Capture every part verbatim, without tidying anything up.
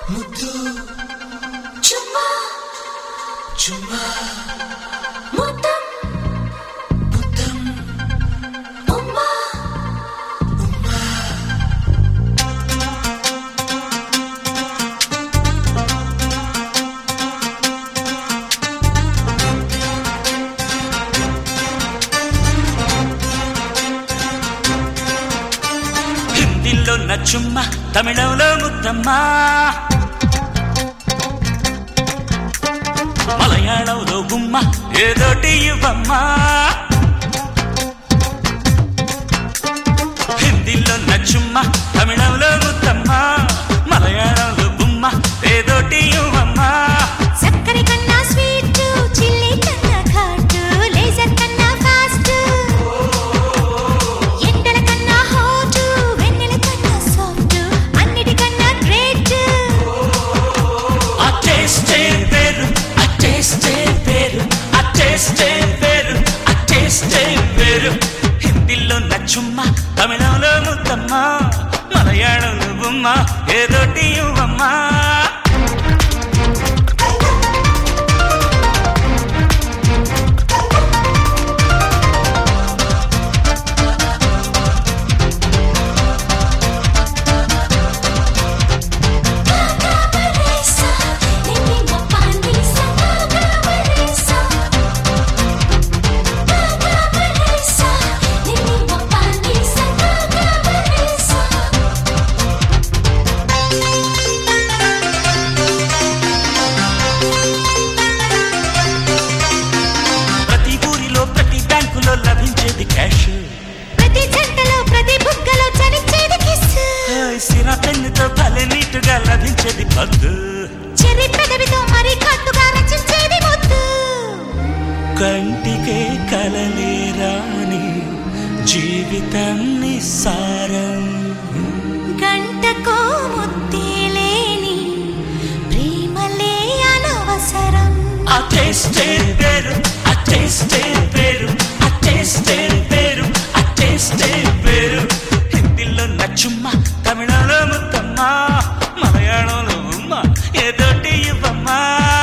ముద్దు చుమ్మా చుమ్మా ముద్దం ముద్దం ఉమ్మా ఉమ్మా హిందీలో నచ్చుమ్మ తమిళంలో ముద్దమ్మా మలయాళంలో గుమ్మ ఏదోటి ఇవ్వమ్మా హిందీలో నచ్చుమ్మ తమిళంలో ముద్దమ్మా మలయాళంలో గుమ్మ ఏదోటి ఇవ్వమ్మా చక్కెర కన్నా స్వీట్ చిల్లీ కన్నా ఘాట్ లేజర్ కన్నా ఫాస్ట్ ఎండల కన్నా హాట్ వెన్నెల కన్నా సాఫ్ట్ అన్నిటికన్నా గ్రేట్ ఆ టేస్టే వేరు ఆ టేస్టే వేరు ఆ టేస్టే వేరు ఆ టేస్టే వేరు హిందీలో నచ్చుమ్మ తమిళంలో ముద్దమ్మా మలయాళంలో బొమ్మ ఏదోటి ఇవ్వమ్మా లభించేది క్యాష్ ప్రతి జంటలో ప్రతి బుగ్గలో చలించేది కిస్ సిరా పెన్నుతో భలే నీటుగా లభించేది పద్దు చెర్రీ పెదవితో మరి కట్టుగా రచించేది ముద్దు కంటికే కలలే రాని జీవితం నిస్సారం గంటకో ముద్దే లేని ప్రేమలే అనవసరం ఆ టేస్టే వేరు ఆ టేస్టే వేరు ఆ టేస్టే వేరు ఆ టేస్టే వేరు హిందీలో నచ్చుమ్మ తమిళంలో ముద్దమ్మా మలయాళంలో ఉమ్మ ఏదోటి ఇవ్వమ్మా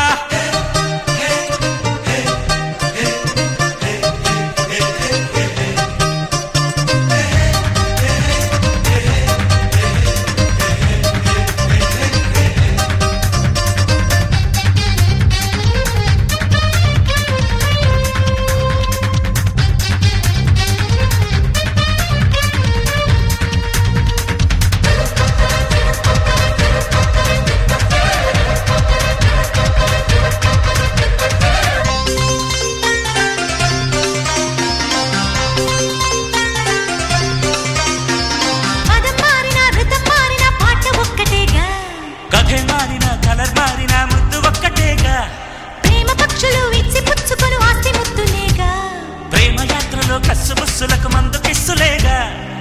మారిన కలర్ మారిన ముద్దు ఒక్కటేగా ప్రేమ పక్షులు ఇచ్చి పుచ్చుకొని ఆస్తి ముద్దులేగా ప్రేమ యాత్రలో కస్సు బుస్సులకు మందు కిస్సులేగా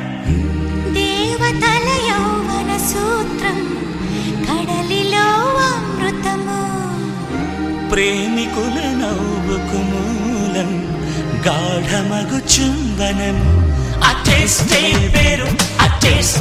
దేవతల యౌవన సూత్రం కడలిలో అమృతము ప్రేమికుల నవ్వుకు మూలం గాఢమగు చుంబనము ఆ టేస్టే వేరు ఆ టేస్ట్